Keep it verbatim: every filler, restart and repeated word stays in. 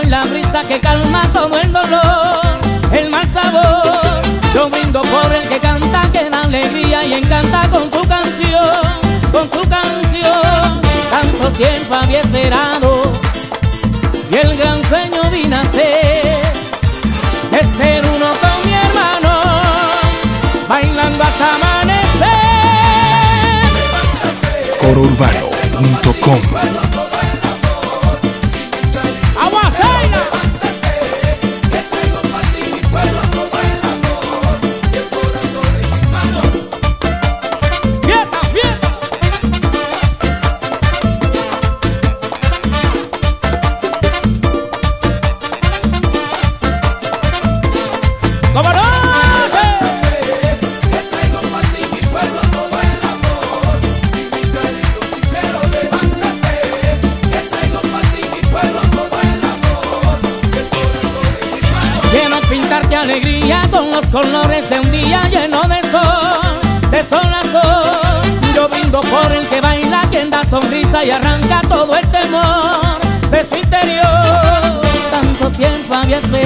la brisa que calma todo el dolor, el mal sabor. Yo brindo por el que canta, que da alegría y encanta con su canción, con su canción. Tanto tiempo había esperado y el gran sueño de nacer, de ser uno con mi hermano, bailando hasta amanecer. coro urbano punto com. Alegría con los colores de un día lleno de sol, de sol a sol. Yo brindo por el que baila, quien da sonrisa y arranca todo el temor de su interior. Tanto tiempo había esperado